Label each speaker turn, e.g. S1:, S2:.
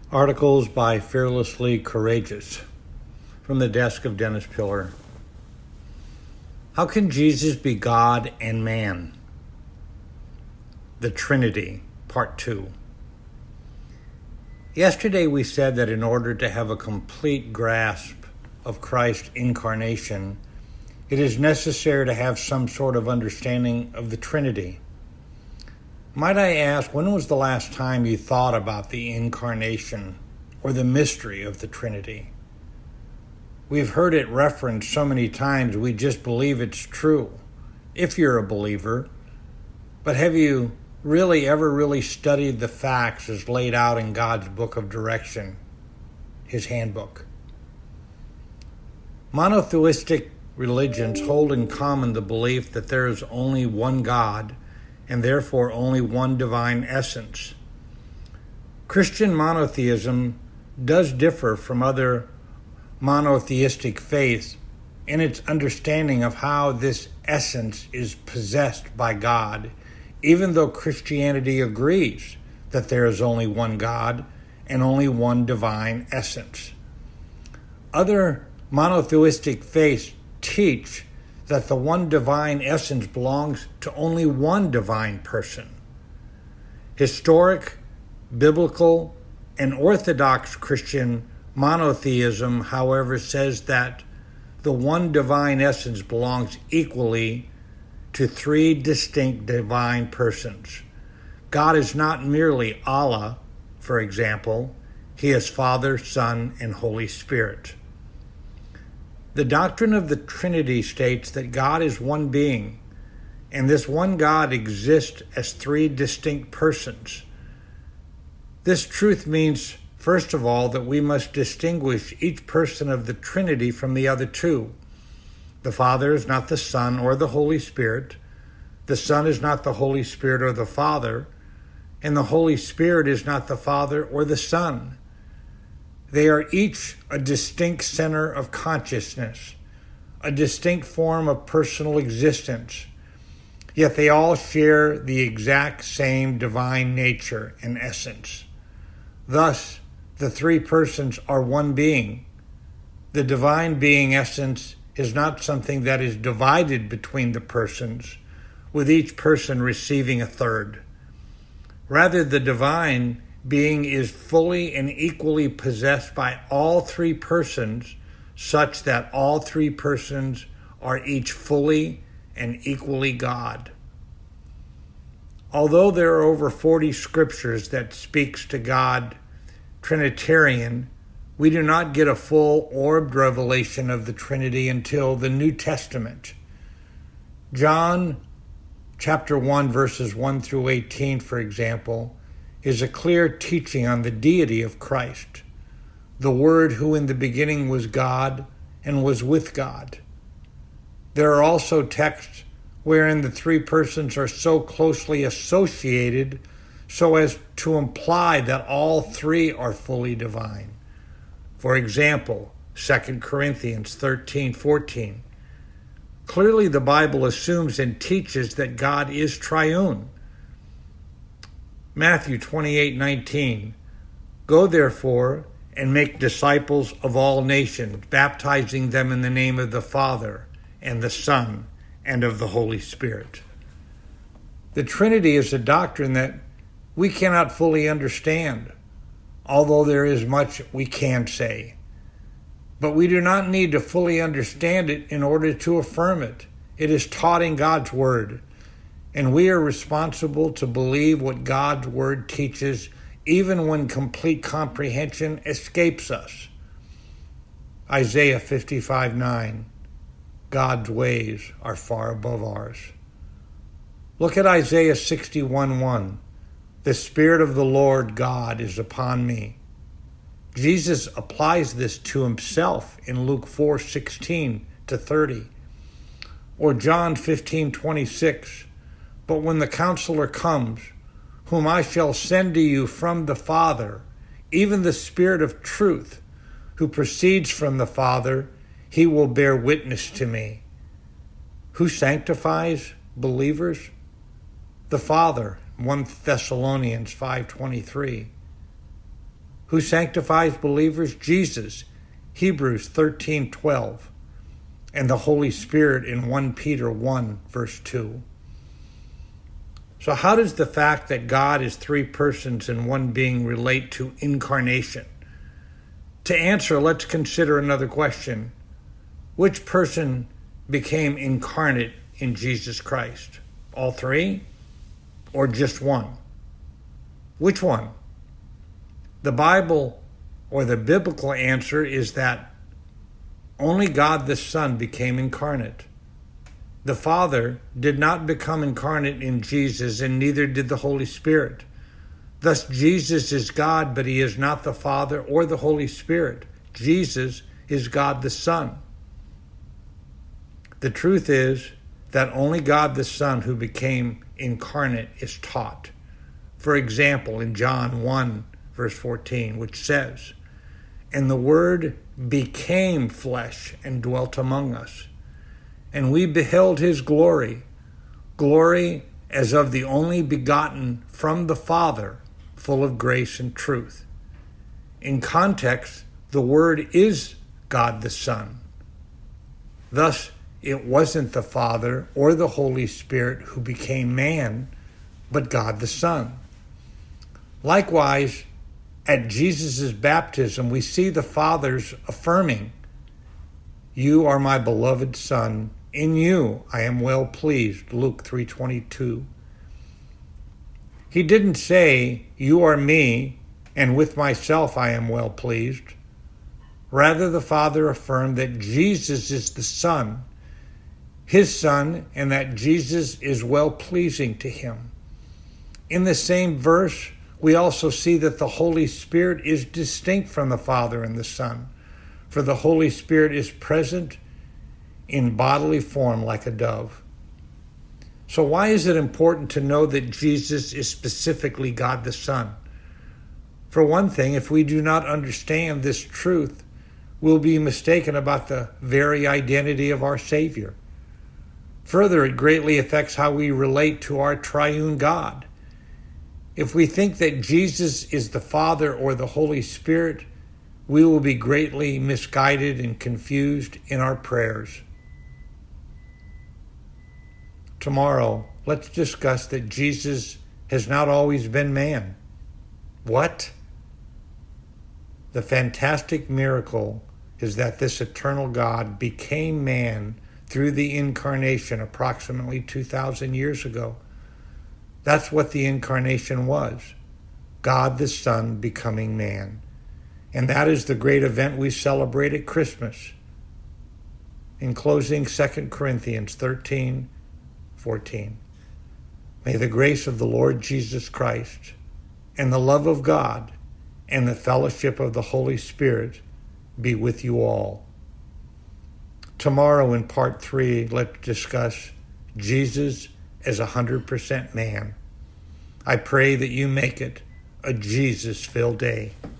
S1: Articles by Fearlessly Courageous from the desk of Dennis Pillar. How can Jesus be God and man? The Trinity, Part 2. Yesterday we said that in order to have a complete grasp of Christ's incarnation, it is necessary to have some sort of understanding of the Trinity. Might I ask, when was the last time you thought about the incarnation or the mystery of the Trinity? We've heard it referenced so many times we just believe it's true, if you're a believer. But have you ever studied the facts as laid out in God's book of direction, His handbook? Monotheistic religions hold in common the belief that there is only one God and therefore only one divine essence. Christian monotheism does differ from other monotheistic faiths in its understanding of how this essence is possessed by God, even though Christianity agrees that there is only one God and only one divine essence. Other monotheistic faiths teach that the one divine essence belongs to only one divine person. Historic, biblical, and orthodox Christian monotheism, however, says that the one divine essence belongs equally to three distinct divine persons. God is not merely Allah, for example. He is Father, Son, and Holy Spirit. The doctrine of the Trinity states that God is one being, and this one God exists as three distinct persons. This truth means, first of all, that we must distinguish each person of the Trinity from the other two. The Father is not the Son or the Holy Spirit. The Son is not the Holy Spirit or the Father. And the Holy Spirit is not the Father or the Son. They are each a distinct center of consciousness, a distinct form of personal existence, yet they all share the exact same divine nature and essence. Thus, the three persons are one being. The divine being essence is not something that is divided between the persons, with each person receiving a third. Rather, the divine being is fully and equally possessed by all three persons, such that all three persons are each fully and equally God. Although there are over 40 scriptures that speaks to God Trinitarian, we do not get a full orbed revelation of the Trinity until the New Testament. John chapter 1, verses 1 through 18, for example, is a clear teaching on the deity of Christ, the Word who in the beginning was God and was with God. There are also texts wherein the three persons are so closely associated so as to imply that all three are fully divine. For example, 2 Corinthians 13:14. Clearly the Bible assumes and teaches that God is triune. Matthew 28:19. Go therefore and make disciples of all nations, baptizing them in the name of the Father and the Son and of the Holy Spirit. The Trinity is a doctrine that we cannot fully understand, although there is much we can say. But we do not need to fully understand it in order to affirm it. It is taught in God's Word, and we are responsible to believe what God's Word teaches, even when complete comprehension escapes us. Isaiah 55:9. God's ways are far above ours. Look at Isaiah 61:1. The Spirit of the Lord God is upon me. Jesus applies this to himself in Luke 4:16-30. Or John 15:26. But when the Counselor comes, whom I shall send to you from the Father, even the Spirit of truth, who proceeds from the Father, he will bear witness to me. Who sanctifies believers? The Father, 1 Thessalonians 5:23. Who sanctifies believers? Jesus, Hebrews 13:12, and the Holy Spirit in 1 Peter 1, verse 2. So how does the fact that God is three persons in one being relate to incarnation? To answer, let's consider another question. Which person became incarnate in Jesus Christ? All three? Or just one? Which one? The Bible, or the biblical answer, is that only God the Son became incarnate. The Father did not become incarnate in Jesus, and neither did the Holy Spirit. Thus, Jesus is God, but he is not the Father or the Holy Spirit. Jesus is God the Son. The truth is that only God the Son who became incarnate is taught. For example, in John 1, verse 14, which says, "And the Word became flesh and dwelt among us. And we beheld his glory, glory as of the only begotten from the Father, full of grace and truth." In context, the Word is God the Son. Thus, it wasn't the Father or the Holy Spirit who became man, but God the Son. Likewise, at Jesus' baptism, we see the Father's affirming, "You are my beloved Son. In you I am well pleased," Luke 3:22. He didn't say, "You are me, and with myself I am well pleased." Rather, the Father affirmed that Jesus is the Son, his Son, and that Jesus is well-pleasing to him. In the same verse, we also see that the Holy Spirit is distinct from the Father and the Son, for the Holy Spirit is present in bodily form like a dove. So why is it important to know that Jesus is specifically God the Son? For one thing, if we do not understand this truth, we'll be mistaken about the very identity of our Savior. Further, it greatly affects how we relate to our triune God. If we think that Jesus is the Father or the Holy Spirit, we will be greatly misguided and confused in our prayers. Tomorrow, let's discuss that Jesus has not always been man. What? The fantastic miracle is that this eternal God became man through the incarnation approximately 2,000 years ago. That's what the incarnation was, God the Son becoming man. And that is the great event we celebrate at Christmas. In closing, 2 Corinthians 13:14. May the grace of the Lord Jesus Christ and the love of God and the fellowship of the Holy Spirit be with you all. Tomorrow in part 3, let's discuss Jesus as 100% man. I pray that you make it a Jesus-filled day.